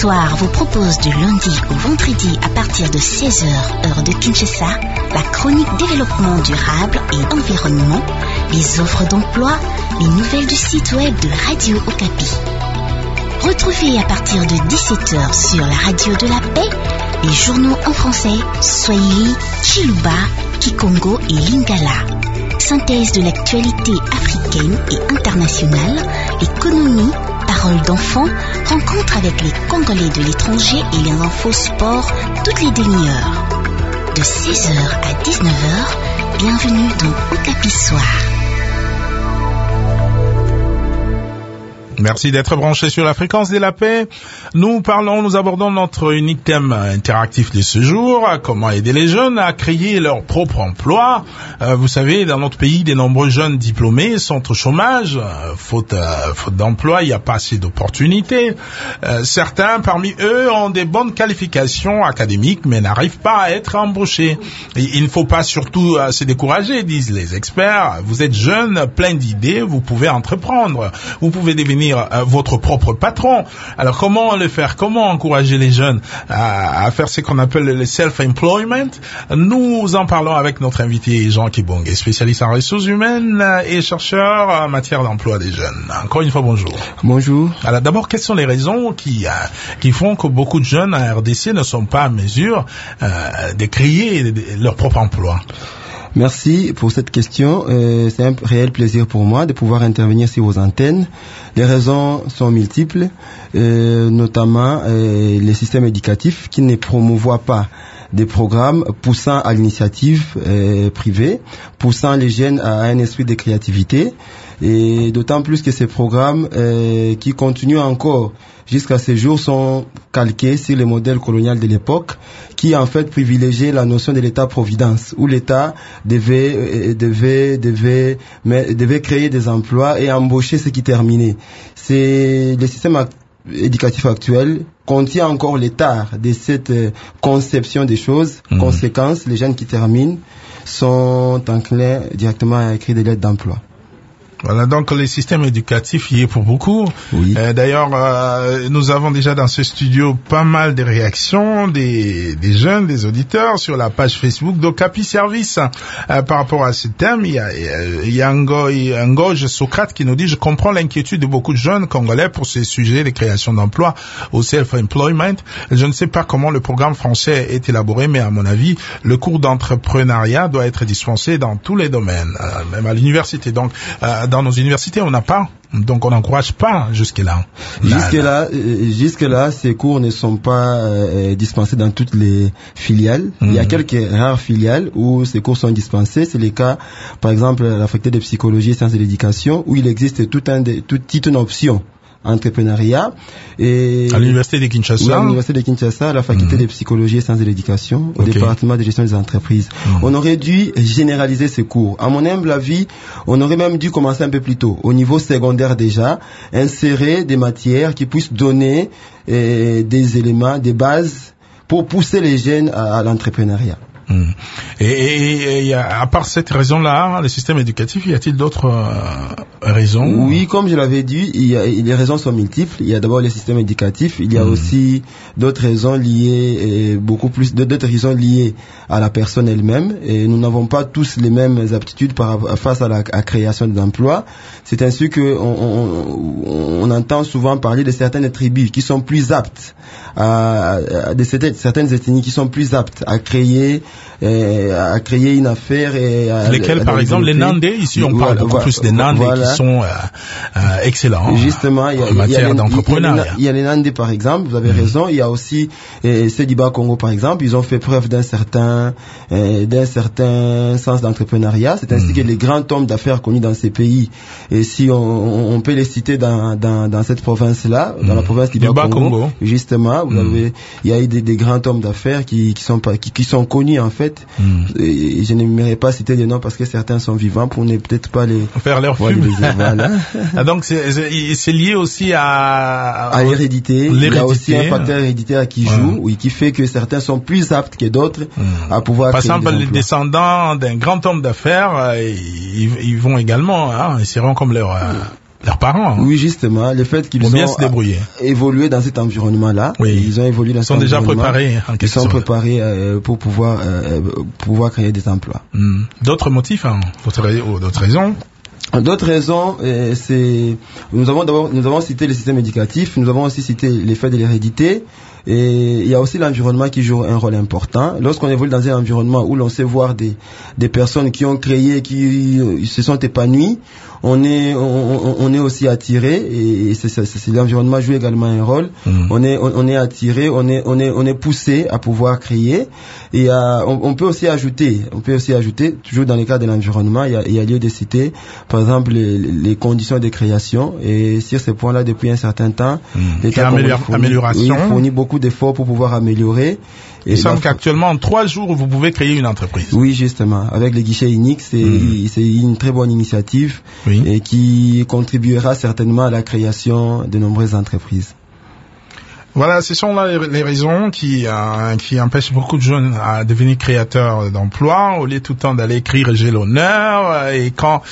Soir vous propose du lundi au vendredi à partir de 16h, heure de Kinshasa, la chronique développement durable et environnement, les offres d'emploi, les nouvelles du site web de Radio Okapi. Retrouvez à partir de 17h sur la radio de la paix les journaux en français Swahili, Chiluba, Kikongo et Lingala. Synthèse de l'actualité africaine et internationale, économie, paroles d'enfants, rencontres avec les Congolais de l'étranger et les infos sport toutes les demi-heures. De 16h à 19h, bienvenue dans Okapi Soir. Merci d'être branché sur la fréquence de la paix. Nous abordons notre unique thème interactif de ce jour, comment aider les jeunes à créer leur propre emploi. Vous savez, dans notre pays, de nombreux jeunes diplômés sont au chômage, faute d'emploi, il n'y a pas assez d'opportunités. Certains parmi eux ont des bonnes qualifications académiques, mais n'arrivent pas à être embauchés. Et il ne faut pas surtout se décourager, disent les experts. Vous êtes jeune, plein d'idées, vous pouvez entreprendre, vous pouvez devenir votre propre patron. Alors comment le faire? Comment encourager les jeunes à faire ce qu'on appelle le self-employment? Nous en parlons avec notre invité Jean Kibonge, spécialiste en ressources humaines et chercheur en matière d'emploi des jeunes. Encore une fois, bonjour. Bonjour. Alors d'abord, quelles sont les raisons qui font que beaucoup de jeunes en RDC ne sont pas en mesure de créer leur propre emploi? Merci pour cette question. C'est un réel plaisir pour moi de pouvoir intervenir sur vos antennes. Les raisons sont multiples, notamment les systèmes éducatifs qui ne promouvoient pas des programmes poussant à l'initiative privée, poussant les jeunes à un esprit de créativité, et d'autant plus que ces programmes qui continuent encore jusqu'à ce jour sont calqués sur le modèle colonial de l'époque, qui en fait privilégiait la notion de l'État-providence, où l'État devait créer des emplois et embaucher ceux qui terminaient. C'est le système éducatif actuel contient encore l'état de cette conception des choses. Conséquence, les jeunes qui terminent sont enclins directement à écrire des lettres d'emploi. Voilà, donc le système éducatif y est pour beaucoup. Oui. D'ailleurs, nous avons déjà dans ce studio pas mal de réactions des jeunes, des auditeurs sur la page Facebook d'Okapi Service par rapport à ce thème. Il y a Ngoge Socrate qui nous dit: je comprends l'inquiétude de beaucoup de jeunes congolais pour ces sujets de création d'emploi au self-employment. Je ne sais pas comment le programme français est élaboré, mais à mon avis, le cours d'entrepreneuriat doit être dispensé dans tous les domaines, même à l'université. Donc, dans nos universités, on n'a pas, donc on n'encourage pas jusque-là. Jusque-là, ces cours ne sont pas dispensés dans toutes les filiales. Il y a quelques rares filiales où ces cours sont dispensés. C'est le cas, par exemple, à la faculté de psychologie et sciences de l'éducation, où il existe toute une option entrepreneuriat. Et à l'université de Kinshasa. Oui, à l'université de Kinshasa, à la faculté de psychologie et sciences de l'éducation, au département de gestion des entreprises. On aurait dû généraliser ces cours. À mon humble avis, on aurait même dû commencer un peu plus tôt, au niveau secondaire déjà, insérer des matières qui puissent donner des éléments, des bases pour pousser les jeunes à l'entrepreneuriat. Et à part cette raison-là, le système éducatif, y a-t-il d'autres raisons? Oui, comme je l'avais dit, les raisons sont multiples. Il y a d'abord le système éducatif, il y a aussi d'autres raisons liées, d'autres raisons liées à la personne elle-même. Et nous n'avons pas tous les mêmes aptitudes face à la création d'emplois. C'est ainsi que on entend souvent parler de certaines tribus qui sont plus aptes de certaines ethnies qui sont plus aptes à créer une affaire lesquels par exemple les Nandais, ici on parle beaucoup plus des Nandais qui sont excellents justement en matière d'entrepreneuriat. Il y a les Nandais par exemple, vous avez raison. Il y a aussi Sediba Congo par exemple, ils ont fait preuve d'un certain sens d'entrepreneuriat. C'est ainsi que les grands hommes d'affaires connus dans ces pays, et si on peut les citer dans cette province là, dans la province d'Iba Congo justement, il y a eu des grands hommes d'affaires qui sont connus en fait. Et je n'aimerais pas citer des noms parce que certains sont vivants pour ne peut-être pas les faire leur fume. Voilà. Donc c'est lié aussi à l'hérédité. Il y a aussi un facteur héréditaire qui joue, oui, qui fait que certains sont plus aptes que d'autres à pouvoir. Par exemple, les descendants d'un grand homme d'affaires, ils vont également, ils seront comme leur leurs parents. Oui, justement, le fait qu'ils bien se débrouiller. Évolué dans cet environnement-là. Oui. Ils ont évolué dans cet environnement. Ils sont déjà préparés. Ils sont préparés pour pouvoir créer des emplois. D'autres motifs, d'autres raisons? D'autres raisons, nous avons cité le système éducatif, nous avons aussi cité l'effet de l'hérédité, et il y a aussi l'environnement qui joue un rôle important. Lorsqu'on évolue dans un environnement où l'on sait voir des personnes qui ont créé, qui se sont épanouies, on est aussi attiré, et c'est l'environnement joue également un rôle. On est attiré, on est poussé à pouvoir créer, et on peut aussi ajouter, toujours dans le cadre de l'environnement, il y a lieu de citer, par exemple, les conditions de création, et sur ces points-là, depuis un certain temps, l'État fournit beaucoup d'efforts pour pouvoir améliorer. Il semble qu'actuellement, en 3 jours, vous pouvez créer une entreprise. Oui, justement. Avec les guichets uniques, c'est une très bonne initiative, et qui contribuera certainement à la création de nombreuses entreprises. Voilà, ce sont là les raisons qui empêchent beaucoup de jeunes à devenir créateurs d'emplois, au lieu tout le temps d'aller écrire j'ai l'honneur, et quand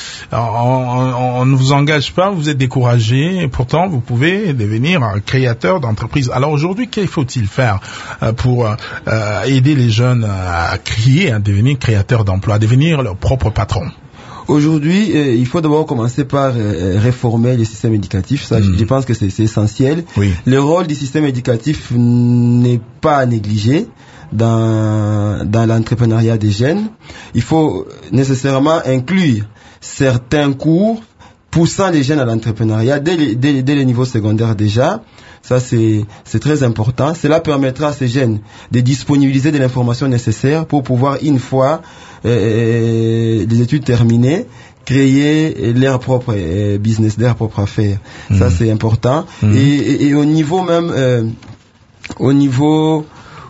on ne vous engage pas, vous êtes découragé, et pourtant vous pouvez devenir créateur d'entreprise. Alors aujourd'hui, qu'il faut-il faire pour aider les jeunes à devenir créateurs d'emplois, à devenir leur propre patron? Aujourd'hui, il faut d'abord commencer par réformer le système éducatif. Ça, je pense que c'est essentiel. Oui. Le rôle du système éducatif n'est pas à négliger dans l'entrepreneuriat des jeunes. Il faut nécessairement inclure certains cours poussant les jeunes à l'entrepreneuriat dès les niveaux secondaires déjà. Ça, c'est très important. Cela permettra à ces jeunes de disponibiliser de l'information nécessaire pour pouvoir, une fois les études terminées, créer leur propre business, leur propre affaire. Ça, c'est important. Et au niveau même, au niveau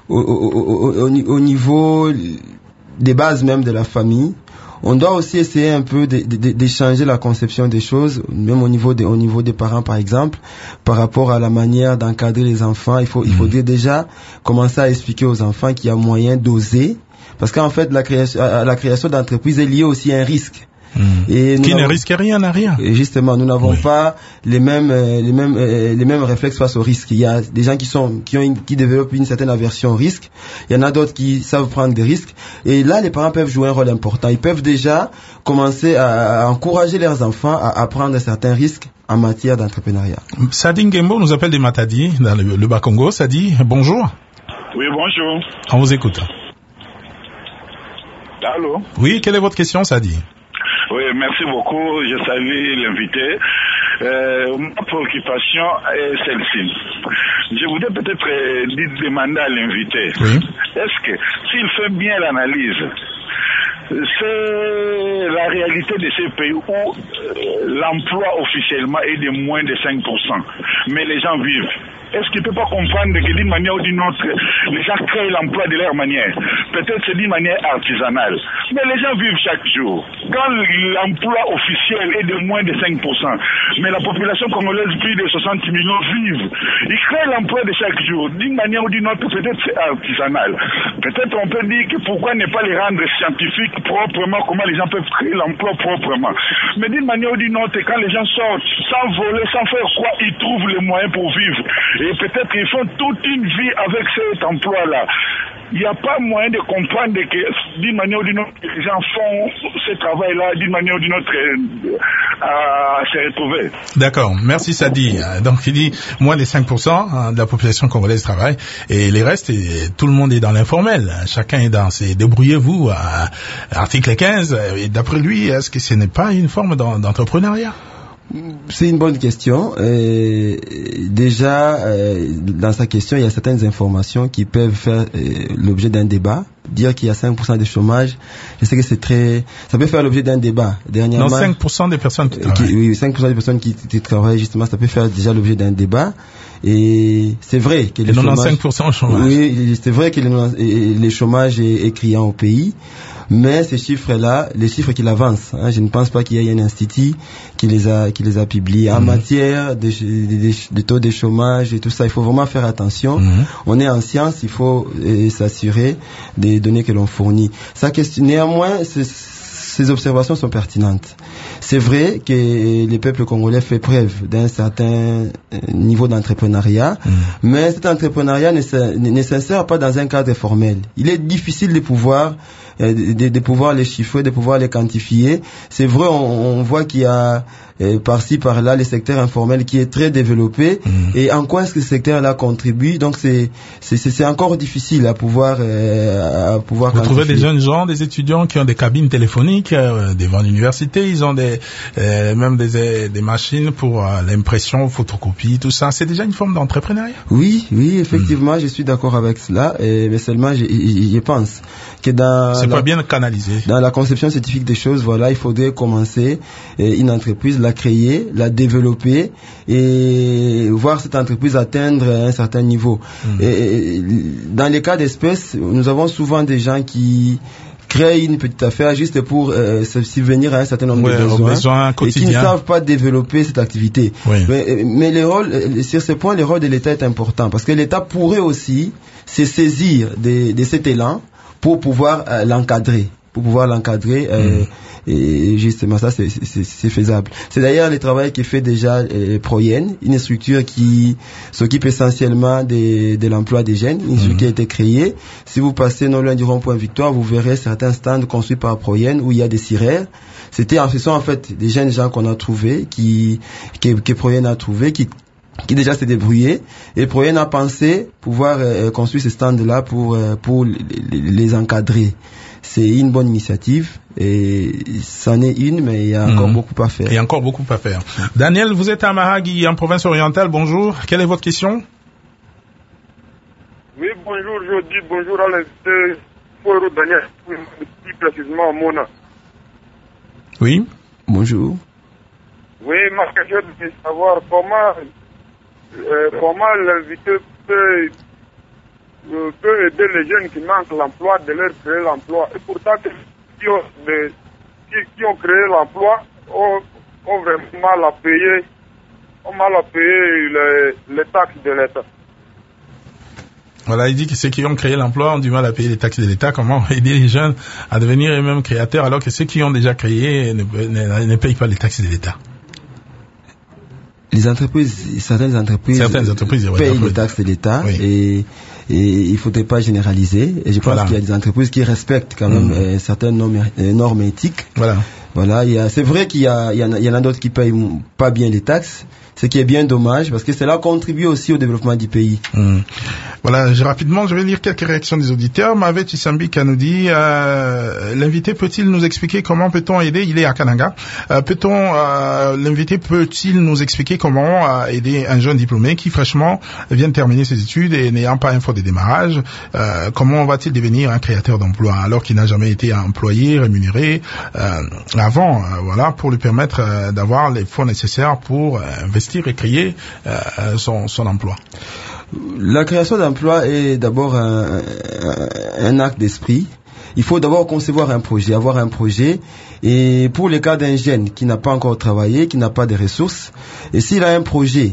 des bases même de la famille, on doit aussi essayer un peu de changer la conception des choses, même au niveau des parents, par exemple, par rapport à la manière d'encadrer les enfants. Il faudrait déjà commencer à expliquer aux enfants qu'il y a moyen d'oser, parce qu'en fait, la création d'entreprise est liée aussi à un risque. Et qui ne risque rien à rien. Et justement, nous n'avons pas les mêmes réflexes face au risque. Il y a des gens qui développent une certaine aversion au risque. Il y en a d'autres qui savent prendre des risques. Et là, les parents peuvent jouer un rôle important. Ils peuvent déjà commencer à encourager leurs enfants à prendre certains risques en matière d'entrepreneuriat. Sadi Ngembo nous appelle des Matadi, dans le Bas-Congo. Sadi, bonjour. Oui, bonjour. On vous écoute. Allô? Oui, quelle est votre question, Sadi? Oui, merci beaucoup. Je salue l'invité. Ma préoccupation est celle-ci. Je voudrais peut-être demander à l'invité, est-ce que s'il fait bien l'analyse, c'est la réalité de ces pays où l'emploi officiellement est de moins de 5%, mais les gens vivent. Est-ce qu'il ne peut pas comprendre que d'une manière ou d'une autre, les gens créent l'emploi de leur manière? Peut-être c'est d'une manière artisanale. Mais les gens vivent chaque jour. Quand l'emploi officiel est de moins de 5%, mais la population congolaise, plus de 60 millions, vivent. Ils créent l'emploi de chaque jour. D'une manière ou d'une autre, peut-être c'est artisanal. Peut-être on peut dire que pourquoi ne pas les rendre scientifiques proprement, comment les gens peuvent créer l'emploi proprement. Mais d'une manière ou d'une autre, quand les gens sortent, sans voler, sans faire quoi, ils trouvent les moyens pour vivre. Et peut-être qu'ils font toute une vie avec cet emploi-là. Il n'y a pas moyen de comprendre que d'une manière ou d'une autre, les gens font ce travail-là d'une manière ou d'une autre à se retrouver. D'accord. Merci Sadi. Donc il dit moins de 5% de la population congolaise travaille et les restes, tout le monde est dans l'informel. Chacun est dans ses débrouillez-vous. Article 15. Et d'après lui, est-ce que ce n'est pas une forme d'entrepreneuriat? C'est une bonne question. Déjà, dans sa question, il y a certaines informations qui peuvent faire l'objet d'un débat. Dire qu'il y a 5% de chômage, je sais que ça peut faire l'objet d'un débat. Dernièrement, non, 5% des personnes qui travaillent. Oui, 5% des personnes qui travaillent, justement, ça peut faire déjà l'objet d'un débat. Et c'est vrai que le chômage... 95% au chômage. Oui, c'est vrai que le chômage est criant au pays. Mais ces chiffres-là, les chiffres qu'il avance, je ne pense pas qu'il y ait un institut qui les a publiés. En matière de taux de chômage et tout ça, il faut vraiment faire attention. On est en science, il faut s'assurer des données que l'on fournit. Néanmoins, ces observations sont pertinentes. C'est vrai que les peuples congolais font preuve d'un certain niveau d'entrepreneuriat, mais cet entrepreneuriat ne s'insère pas dans un cadre formel. Il est difficile de pouvoir les chiffrer, de pouvoir les quantifier. C'est vrai, on voit qu'il y a par-ci par-là le secteur informel qui est très développé, et en quoi est-ce que ce secteur-là contribue. Donc c'est encore difficile à pouvoir Vous quantifier. trouvez des jeunes gens, des étudiants qui ont des cabines téléphoniques devant l'université, ils ont même des machines pour l'impression, photocopie, tout ça. C'est déjà une forme d'entrepreneuriat. Oui, effectivement, je suis d'accord avec cela, mais seulement je pense que c'est pas bien canalisé. Dans la conception scientifique des choses, voilà, il faudrait commencer une entreprise, la créer, la développer et voir cette entreprise atteindre un certain niveau. Et dans les cas d'espèce, nous avons souvent des gens qui créent une petite affaire juste pour subvenir à un certain nombre de besoins et qui ne savent pas développer cette activité. Mais sur ce point, le rôle de l'État est important, parce que l'État pourrait aussi se saisir de cet élan pour pouvoir l'encadrer. Et justement ça c'est faisable. C'est d'ailleurs le travail qui fait déjà Proyen, une structure qui s'occupe essentiellement de l'emploi des jeunes, une structure qui a été créée. Si vous passez non loin du rond-point Victoire, vous verrez certains stands construits par Proyen où il y a des sirères. Ce sont en fait des jeunes gens qu'on a trouvés, que Proyen a trouvé, qui déjà s'est débrouillé, et Proyen a pensé pouvoir construire ces stands-là pour les encadrer. C'est une bonne initiative, et c'en est une, mais il y a encore beaucoup à faire. Il y a encore beaucoup à faire. Daniel, vous êtes à Mahagi, en province orientale, bonjour. Quelle est votre question? Oui, bonjour, je dis bonjour à l'invité Foro Daniel, plus précisément à Mona. Oui. Bonjour. Oui, ma question est de savoir comment l'invité peut aider les jeunes qui manquent l'emploi, de leur créer l'emploi. Et pourtant, qui ont créé l'emploi ont vraiment mal à payer les taxes de l'État. Voilà, il dit que ceux qui ont créé l'emploi ont du mal à payer les taxes de l'État. Comment aider les jeunes à devenir eux-mêmes créateurs alors que ceux qui ont déjà créé ne payent pas les taxes de l'État? Certaines entreprises payent les taxes de l'État, et il faudrait pas généraliser. Et je pense qu'il y a des entreprises qui respectent quand même certaines normes éthiques. Voilà, c'est vrai qu'il y en a d'autres qui payent pas bien les taxes, ce qui est bien dommage, parce que cela contribue aussi au développement du pays. Voilà, rapidement, je vais lire quelques réactions des auditeurs. Mavet Chisambika nous dit, l'invité peut-il nous expliquer comment peut-on aider, il est à Kananga, l'invité peut-il nous expliquer comment aider un jeune diplômé qui fraîchement vient de terminer ses études et n'ayant pas un fort de démarrage, comment va-t-il devenir un créateur d'emploi alors qu'il n'a jamais été employé, rémunéré avant, voilà, pour lui permettre d'avoir les fonds nécessaires pour investir et créer son emploi. La création d'emploi est d'abord un acte d'esprit. Il faut d'abord concevoir un projet, avoir un projet. Et pour le cas d'un jeune qui n'a pas encore travaillé, qui n'a pas de ressources, et s'il a un projet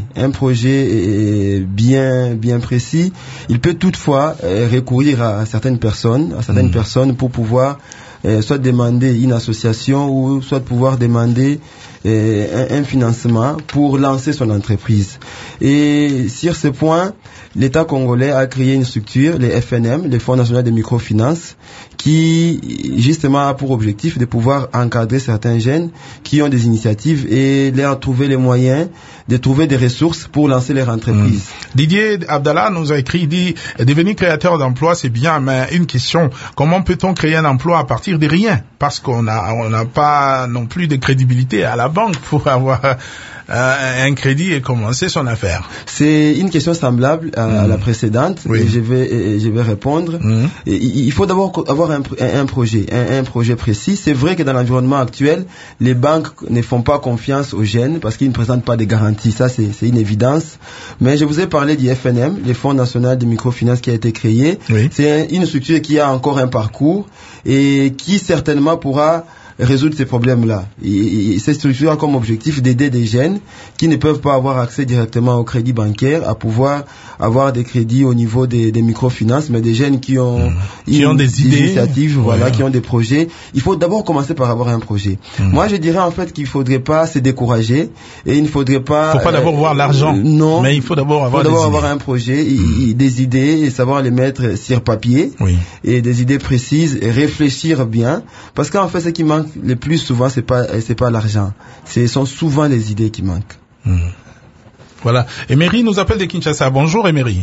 bien précis, il peut toutefois recourir à certaines personnes pour pouvoir soit demander une association ou soit pouvoir demander un financement pour lancer son entreprise. Et sur ce point, l'État congolais a créé une structure, les FNM, les Fonds nationaux de microfinance, qui justement a pour objectif de pouvoir encadrer certains jeunes qui ont des initiatives et leur trouver les moyens de trouver des ressources pour lancer leur entreprise. Didier Abdallah nous a écrit, dit, devenir créateur d'emploi, c'est bien, mais une question, comment peut-on créer un emploi à partir de rien? Parce qu'on n'a pas non plus de crédibilité à la banque pour avoir un crédit et commencer son affaire. C'est une question semblable à la précédente. Oui. Et je vais répondre. Et il faut d'abord avoir un projet précis. C'est vrai que dans l'environnement actuel, les banques ne font pas confiance aux jeunes parce qu'ils ne présentent pas de garanties. Ça, c'est une évidence. Mais je vous ai parlé du FNM, les Fonds nationaux de microfinance qui a été créé. Oui. C'est une structure qui a encore un parcours et qui certainement pourra résoudre ces problèmes-là. Ces structures ont comme objectif d'aider des jeunes qui ne peuvent pas avoir accès directement au crédit bancaire à pouvoir avoir des crédits au niveau des microfinances, mais des jeunes qui ont des idées, initiatives, voilà, qui ont des projets. Il faut d'abord commencer par avoir un projet. Moi, je dirais en fait qu'il faudrait pas se décourager et il ne faudrait pas. Faut pas d'abord voir l'argent. Non. Mais il faut d'abord avoir un projet, des idées et savoir les mettre sur papier. Oui. Et des idées précises et réfléchir bien. Parce qu'en fait, ce qui manque le plus souvent, c'est pas l'argent. Ce sont souvent les idées qui manquent. Voilà. Emery nous appelle de Kinshasa. Bonjour, Emery.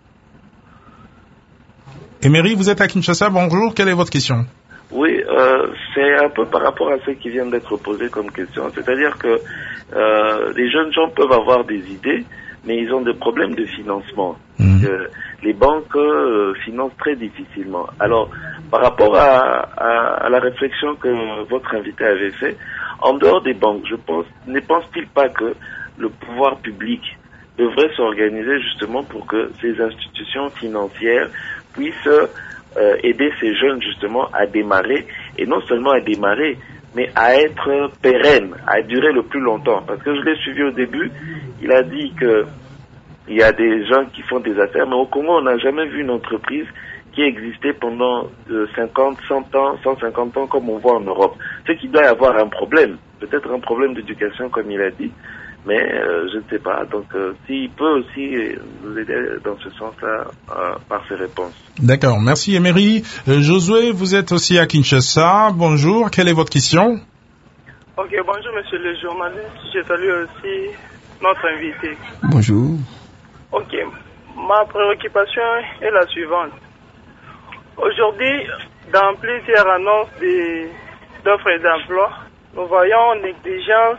Emery, vous êtes à Kinshasa. Bonjour. Quelle est votre question? Oui, c'est un peu par rapport à ce qui vient d'être posé comme question. C'est-à-dire que les jeunes gens peuvent avoir des idées, mais ils ont des problèmes de financement. Les banques financent très difficilement. Alors, par rapport à la réflexion que votre invité avait fait, en dehors des banques, ne pense-t-il pas que le pouvoir public devrait s'organiser justement pour que ces institutions financières puissent aider ces jeunes justement à démarrer, et non seulement à démarrer, mais à être pérennes, à durer le plus longtemps. Parce que je l'ai suivi au début, il a dit que il y a des gens qui font des affaires, mais au Congo, on n'a jamais vu une entreprise qui existait pendant 50, 100 ans, 150 ans, comme on voit en Europe. C'est qu'il doit y avoir un problème, peut-être un problème d'éducation, comme il a dit, mais je ne sais pas. Donc, s'il peut aussi nous aider dans ce sens-là par ses réponses. D'accord, merci Emery. Josué, vous êtes aussi à Kinshasa. Bonjour, quelle est votre question? Ok, bonjour monsieur le journaliste. Je salue aussi notre invité. Bonjour. Ok, ma préoccupation est la suivante. Aujourd'hui, dans plusieurs annonces d'offres d'emploi, nous voyons négligence.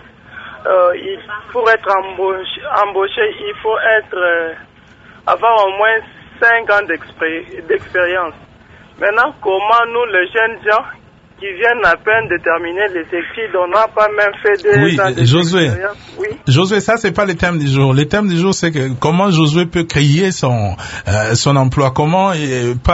Pour être embauché, il faut avoir au moins 5 ans d'expérience. Maintenant, comment nous, les jeunes gens qui viennent à peine de terminer les études, on n'a pas même fait 2 ans d'expérience. Oui, Josué, ça c'est pas le thème du jour. Le thème du jour, c'est que comment Josué peut créer son emploi. Comment on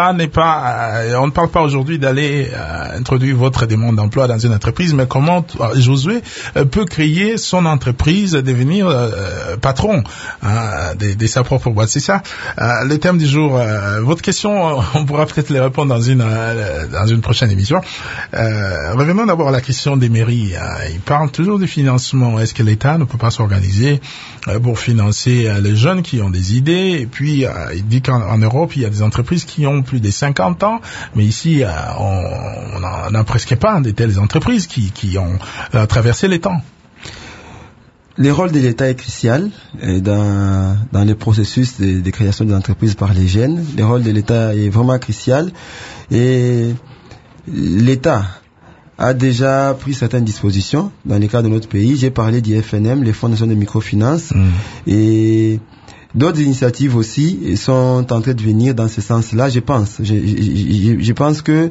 ne parle pas aujourd'hui d'aller introduire votre demande d'emploi dans une entreprise, mais comment Josué peut créer son entreprise, devenir patron de sa propre boîte. C'est ça le thème du jour. Votre question, on pourra peut-être les répondre dans une prochaine émission. Revenons d'abord à la question des mairies. Il parle toujours du financement. Est-ce que l'État ne peut pas s'organiser pour financer les jeunes qui ont des idées? Et puis, il dit qu'en Europe, il y a des entreprises qui ont plus de 50 ans, mais ici, on n'a presque pas de telles entreprises qui ont traversé les temps. Le rôle de l'État est crucial dans le processus de création d'entreprises par les jeunes. Le rôle de l'État est vraiment crucial et l'État a déjà pris certaines dispositions dans le cas de notre pays. J'ai parlé du FNM, les fonds nationaux de microfinance, et d'autres initiatives aussi sont en train de venir dans ce sens-là. Je pense que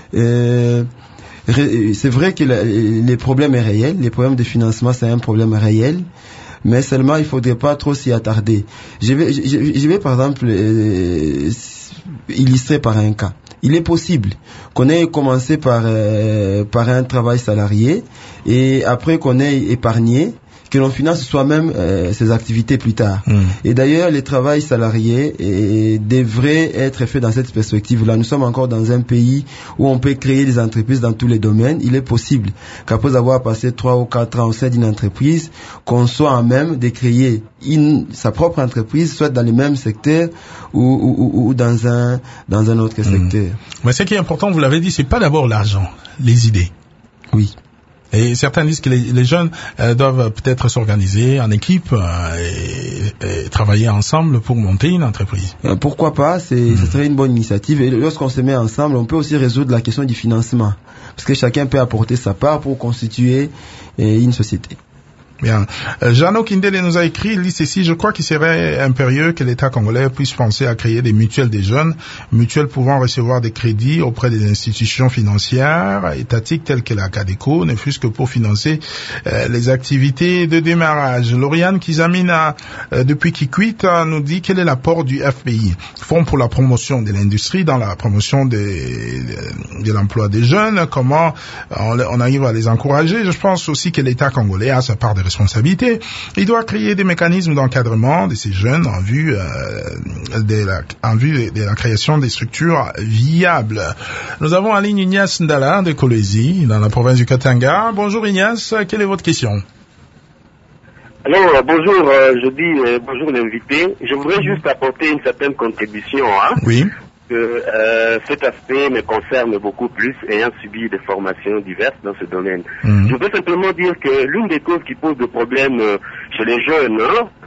c'est vrai que le problème est réel. Le problème de financement, c'est un problème réel. Mais seulement, il faudrait pas trop s'y attarder. Je vais par exemple illustrer par un cas. Il est possible qu'on ait commencé par un travail salarié et après qu'on ait épargné, que l'on finance soi-même ses activités plus tard. Et d'ailleurs, le travail salarié devrait être fait dans cette perspective-là. Nous sommes encore dans un pays où on peut créer des entreprises dans tous les domaines. Il est possible qu'après avoir passé 3 ou 4 ans au sein d'une entreprise, qu'on soit en même de créer sa propre entreprise, soit dans le même secteur ou dans un autre secteur. Mais ce qui est important, vous l'avez dit, c'est pas d'abord l'argent, les idées. Oui. Et certains disent que les jeunes doivent peut-être s'organiser en équipe et travailler ensemble pour monter une entreprise. Pourquoi pas, ce serait une bonne initiative. Et lorsqu'on se met ensemble, on peut aussi résoudre la question du financement. Parce que chacun peut apporter sa part pour constituer une société. Bien. Jeannot Kindele nous a écrit, il dit ceci: je crois qu'il serait impérieux que l'État congolais puisse penser à créer des mutuelles des jeunes, mutuelles pouvant recevoir des crédits auprès des institutions financières étatiques telles que la CADECO, ne fût-ce que pour financer les activités de démarrage. Lauriane Kizamina, depuis Kikwit, nous dit quel est l'apport du FPI, Fonds pour la promotion de l'industrie, dans la promotion de l'emploi des jeunes, comment on arrive à les encourager. Je pense aussi que l'État congolais a sa part de responsabilité. Il doit créer des mécanismes d'encadrement de ces jeunes en vue de la création des structures viables. Nous avons en ligne Ignace Ndala de Kolwezi, dans la province du Katanga. Bonjour Ignace, quelle est votre question? Alors, bonjour, je dis bonjour l'invité. Je voudrais juste apporter une certaine contribution. Oui. Que cet aspect me concerne beaucoup plus, ayant subi des formations diverses dans ce domaine. Je voudrais simplement dire que l'une des causes qui pose des problèmes chez les jeunes,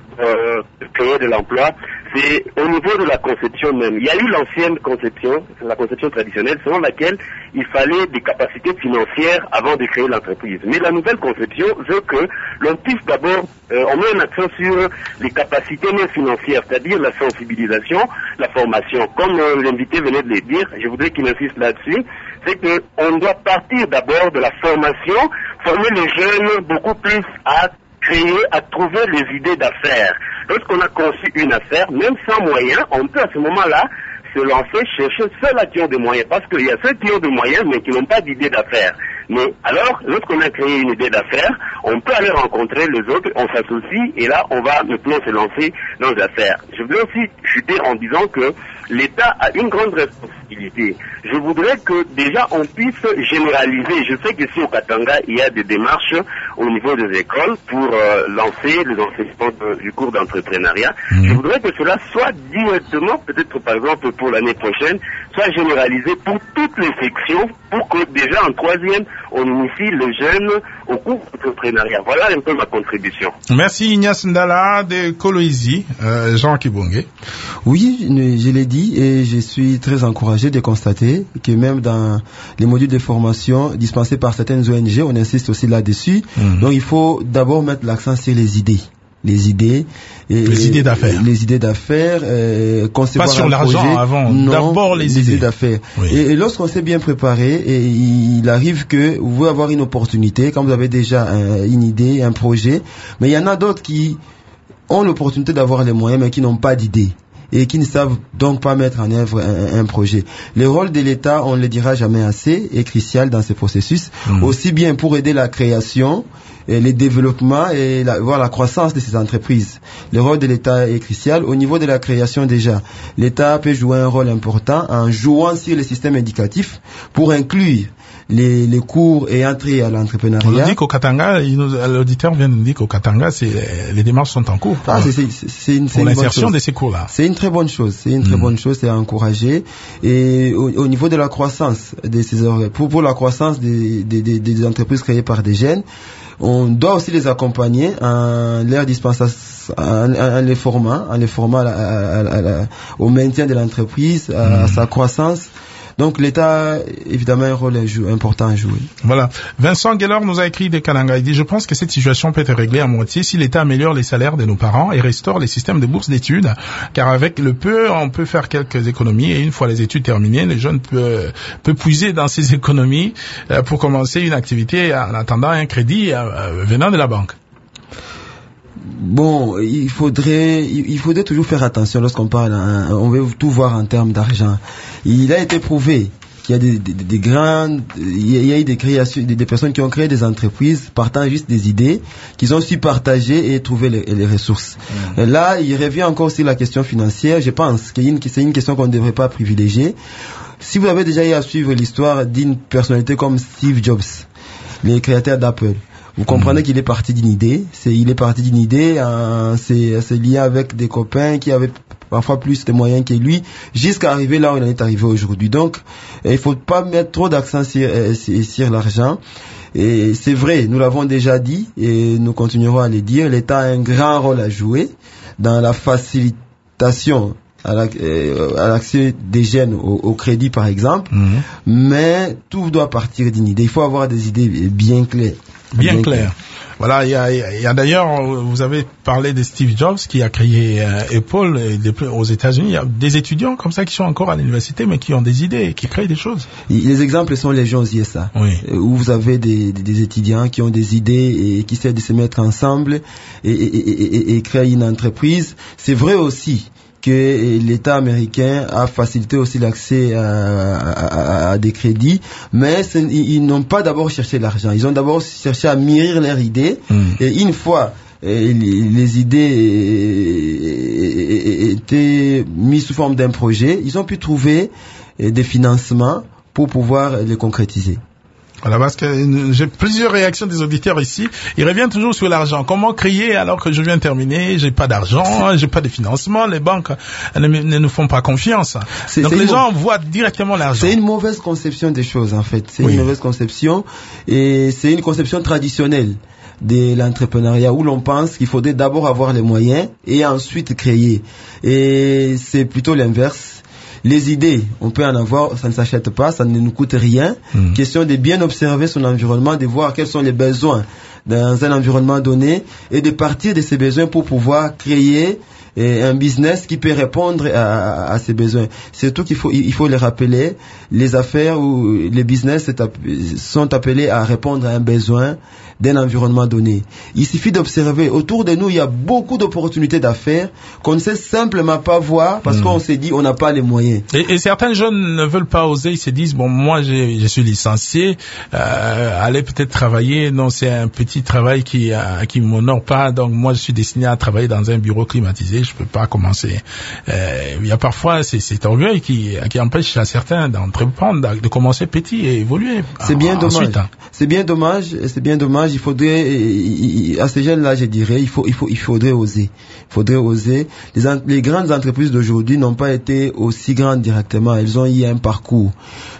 créer de l'emploi, c'est au niveau de la conception même. Il y a eu l'ancienne conception, la conception traditionnelle, selon laquelle il fallait des capacités financières avant de créer l'entreprise. Mais la nouvelle conception veut que l'on puisse d'abord, on met un accent sur les capacités non financières, c'est-à-dire la sensibilisation, la formation. Comme l'invité venait de le dire, je voudrais qu'il insiste là-dessus, c'est qu'on doit partir d'abord de la formation, former les jeunes beaucoup plus à créer, à trouver les idées d'affaires. Lorsqu'on a conçu une affaire, même sans moyens, on peut à ce moment-là se lancer, chercher ceux-là qui ont des moyens, parce qu'il y a ceux qui ont des moyens mais qui n'ont pas d'idée d'affaires. Mais alors, lorsqu'on a créé une idée d'affaires, on peut aller rencontrer les autres, on s'associe et là, on va maintenant se lancer dans les affaires. Je voudrais aussi chuter en disant que l'État a une grande responsabilité. Je voudrais que déjà on puisse généraliser. Je sais que si au Katanga, il y a des démarches au niveau des écoles pour lancer les enseignements du cours d'entrepreneuriat. Je voudrais que cela soit directement, peut-être par exemple pour l'année prochaine, soit généralisé pour toutes les sections, pour que déjà en troisième, on initie les jeunes au cours d'entrepreneuriat. Voilà un peu ma contribution. Merci Ignace Ndala de Kolwezi. Jean Kibonge. Oui, je l'ai dit et je suis très encouragé de constater que même dans les modules de formation dispensés par certaines ONG, on insiste aussi là-dessus. Donc il faut d'abord mettre l'accent sur les idées. Les idées d'affaires. Les idées d'affaires, concevoir pas sur l'argent avant, d'abord les idées d'affaires. Oui. Et lorsqu'on s'est bien préparé, et il arrive que vous pouvez avoir une opportunité, quand vous avez déjà une idée, un projet, mais il y en a d'autres qui ont l'opportunité d'avoir les moyens mais qui n'ont pas d'idée et qui ne savent donc pas mettre en œuvre un projet. Le rôle de l'État, on ne le dira jamais assez, est crucial dans ce processus, aussi bien pour aider la création, et le développement et la croissance de ces entreprises. Le rôle de l'État est crucial. Au niveau de la création déjà, l'État peut jouer un rôle important en jouant sur le système éducatif pour inclure les cours et entrer à l'entrepreneuriat. On dit qu'au Katanga, l'auditeur vient de nous dire qu'au Katanga, les démarches sont en cours. Pour l'insertion de ces cours-là. C'est une très bonne chose. C'est une très bonne chose, c'est à encourager. Et au niveau de la croissance de ces pour la croissance des entreprises créées par des jeunes, on doit aussi les accompagner en leur dispensation, en les formant au maintien de l'entreprise, à sa croissance. Donc l'État, évidemment, a un rôle important à jouer. Voilà. Vincent Guélor nous a écrit de Kananga. Il dit: je pense que cette situation peut être réglée à moitié si l'État améliore les salaires de nos parents et restaure les systèmes de bourses d'études. Car avec le peu, on peut faire quelques économies et une fois les études terminées, les jeunes peuvent puiser dans ces économies pour commencer une activité en attendant un crédit venant de la banque. Bon, il faudrait toujours faire attention lorsqu'on parle, on veut tout voir en termes d'argent. Il a été prouvé qu'il y a il y a eu des créations, des personnes qui ont créé des entreprises partant juste des idées, qu'ils ont su partager et trouver les ressources. Là, il revient encore sur la question financière. Je pense que c'est une question qu'on ne devrait pas privilégier. Si vous avez déjà eu à suivre l'histoire d'une personnalité comme Steve Jobs, le créateur d'Apple, vous comprenez qu'il est parti d'une idée. Il est parti d'une idée, c'est lié avec des copains qui avaient parfois plus de moyens que lui, jusqu'à arriver là où il en est arrivé aujourd'hui. Donc, il faut pas mettre trop d'accent sur l'argent. Et c'est vrai, nous l'avons déjà dit et nous continuerons à le dire, l'État a un grand rôle à jouer dans la facilitation à l'accès des jeunes au crédit, par exemple. Mais tout doit partir d'une idée. Il faut avoir des idées bien claires. Bien clair. Voilà, il y a d'ailleurs, vous avez parlé de Steve Jobs qui a créé Apple aux États-Unis. Il y a des étudiants comme ça qui sont encore à l'université, mais qui ont des idées, qui créent des choses. Les exemples sont légion aux USA, où vous avez des étudiants qui ont des idées et qui essaient de se mettre ensemble et créer une entreprise. C'est vrai aussi que l'État américain a facilité aussi l'accès à des crédits, mais ils n'ont pas d'abord cherché l'argent. Ils ont d'abord cherché à mûrir leurs idées. Et une fois les idées étaient mises sous forme d'un projet, ils ont pu trouver des financements pour pouvoir les concrétiser. Voilà, parce que j'ai plusieurs réactions des auditeurs ici. Ils reviennent toujours sur l'argent. Comment créer alors que je viens de terminer, j'ai pas d'argent, j'ai pas de financement, les banques ne nous font pas confiance. Donc les gens voient directement l'argent. C'est une mauvaise conception des choses, en fait. C'est une mauvaise conception, et c'est une conception traditionnelle de l'entrepreneuriat où l'on pense qu'il faudrait d'abord avoir les moyens et ensuite créer. Et c'est plutôt l'inverse. Les idées, on peut en avoir, ça ne s'achète pas, ça ne nous coûte rien. Question de bien observer son environnement, de voir quels sont les besoins dans un environnement donné et de partir de ces besoins pour pouvoir créer un business qui peut répondre à ces besoins. Surtout qu'il faut les rappeler, les affaires ou les business sont appelés à répondre à un besoin d'un environnement donné. Il suffit d'observer. Autour de nous, il y a beaucoup d'opportunités d'affaires qu'on ne sait simplement pas voir parce qu'on s'est dit on n'a pas les moyens. Et certains jeunes ne veulent pas oser. Ils se disent bon, moi je suis licencié, aller peut-être travailler. Non, c'est un petit travail qui m'honore pas. Donc moi je suis destiné à travailler dans un bureau climatisé. Je peux pas commencer. Il y a parfois cet orgueil qui empêche à certains d'entreprendre, de commencer petit et évoluer. C'est bien dommage. C'est bien dommage. Il faudrait, à ces jeunes-là, je dirais, il faudrait oser. Il faudrait oser. Les grandes entreprises d'aujourd'hui n'ont pas été aussi grandes directement. Elles ont eu un parcours.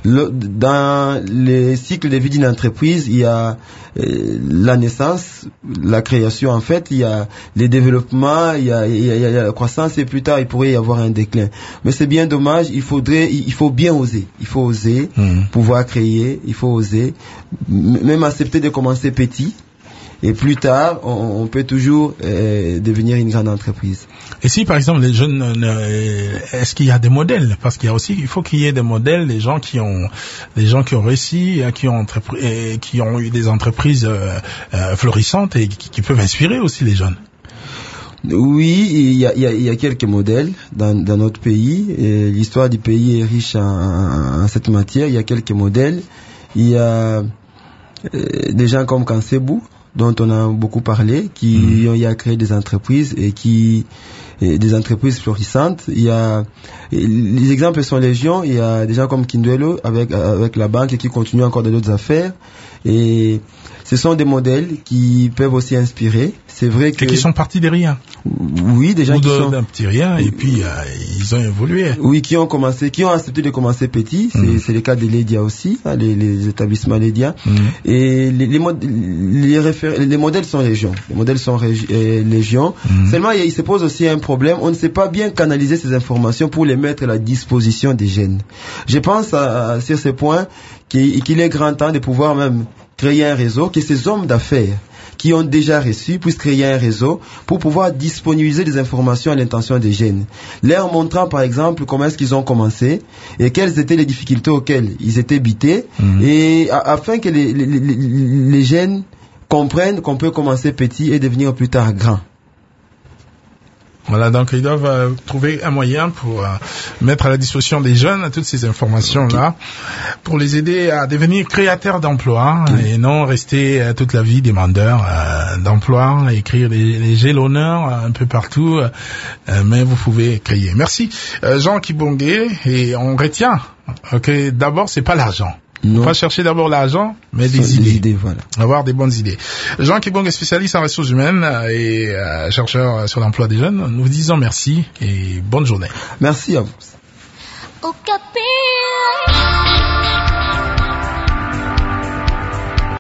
Dans les cycles de vie d'une entreprise, il y a la naissance, la création en fait, il y a les développements, il y a la croissance et plus tard il pourrait y avoir un déclin. Mais c'est bien dommage, il faut bien oser. Il faut oser pouvoir créer, il faut oser même accepter de commencer petit. Et plus tard, on peut toujours devenir une grande entreprise. Et si, par exemple, les jeunes, est-ce qu'il y a des modèles? Parce qu'il y a aussi, il faut qu'il y ait des modèles, des gens qui ont réussi, qui ont eu des entreprises florissantes et qui peuvent inspirer aussi les jeunes. Oui, il y a quelques modèles dans notre pays. Et l'histoire du pays est riche en cette matière. Il y a quelques modèles. Il y a des gens comme Kansebou, dont on a beaucoup parlé, qui ont créé des entreprises des entreprises florissantes. Les exemples sont légion. Il y a des gens comme Kindwelo avec la banque et qui continuent encore de d'autres affaires. Et ce sont des modèles qui peuvent aussi inspirer. C'est vrai que... Et qui sont partis de rien. Oui, des gens qui sont... d'un petit rien, et puis ils ont évolué. Oui, qui ont accepté de commencer petit. C'est le cas de l'EDIA aussi, les établissements l'EDIA. Et les modèles sont légion. Les modèles sont légion. Seulement, il se pose aussi un problème. On ne sait pas bien canaliser ces informations pour les mettre à la disposition des jeunes. Je pense sur ce point qu'il est grand temps de pouvoir même créer un réseau, que ces hommes d'affaires qui ont déjà reçu puissent créer un réseau pour pouvoir disponibiliser des informations à l'intention des jeunes, leur montrant par exemple comment est-ce qu'ils ont commencé et quelles étaient les difficultés auxquelles ils étaient butés, et afin que les jeunes comprennent qu'on peut commencer petit et devenir plus tard grand. Voilà, donc ils doivent trouver un moyen pour mettre à la disposition des jeunes toutes ces informations-là, pour les aider à devenir créateurs d'emplois et non rester toute la vie demandeurs d'emplois, écrire des jalonneurs un peu partout, mais vous pouvez créer. Merci Jean Kibonge, et on retient que d'abord c'est pas l'argent. Non. Pas chercher d'abord l'argent, mais des idées. Voilà. Avoir des bonnes idées. Jean Kibonge est spécialiste en ressources humaines et chercheur sur l'emploi des jeunes. Nous vous disons merci et bonne journée. Merci à vous.